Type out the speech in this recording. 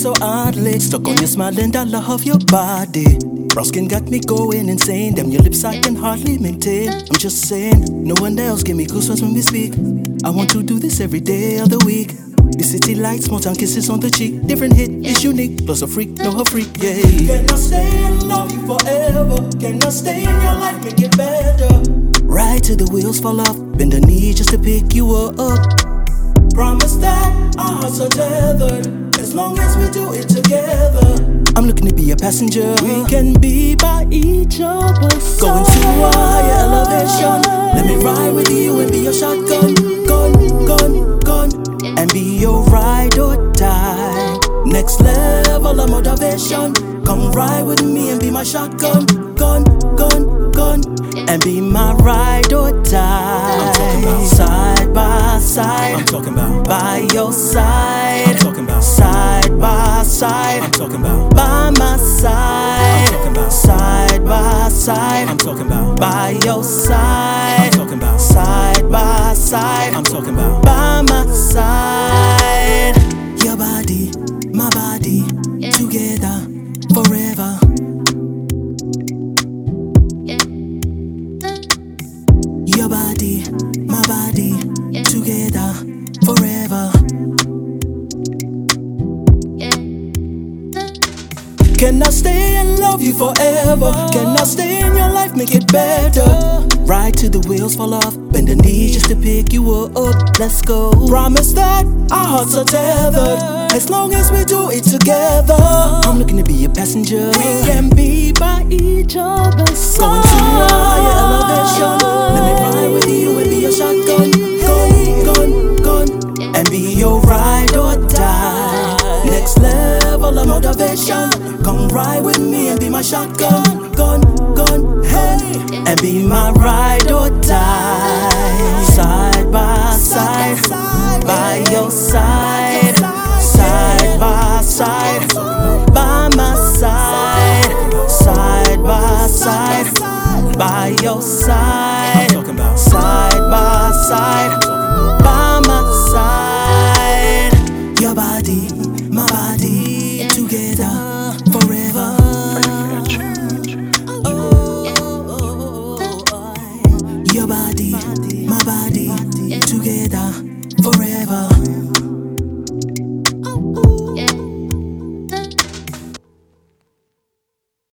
so oddly. Stuck on your smile and I love your body. Brown skin got me going insane. Damn, your lips I can hardly maintain. I'm just saying, no one else give me goosebumps when we speak. I want to do this every day of the week. The city lights, small town kisses on the cheek. Different hit, it's unique, plus a freak, no her freak, yeah. Can I stay and love you forever? Can I stay in your life, make it better? Ride till the wheels fall off, bend the knee just to pick you up. Promise that our hearts are tethered, as long as we do it together. I'm looking to be a passenger. We can be by each other's side. Going to a higher elevation. Let me ride with you and be your shotgun. Gun, and be your ride or die. Next level of motivation. Come ride with me and be my shotgun. Gun, and be my ride or die. I'm talking about side by side. I'm talking about by your side. I'm talking about side by side. I'm talking about by my side. I'm talking about side by side. I'm talking about by your side. I'm talking about side by side. I'm talking about by my side. Your body, my body, together forever. Your body, my body, together forever. Can I stay and love you forever? Can I stay in your life, make it better? Ride till the wheels fall off, bend the knee just to pick you up. Let's go. Promise that our hearts are tethered, as long as we do it together. I'm looking to be a passenger. We can be by each other's side. Going to a higher elevation. Let me ride with you and be your shotgun. Gun, and be your ride or die. Next level of motivation. Come ride with me and be my shotgun. Gun, hey, and be my ride or die. Side by side, by your side. Side by side, by my side. Side by side, by your side. Side by side, by my side. Your body, my body, together forever. Your body, my body, together forever.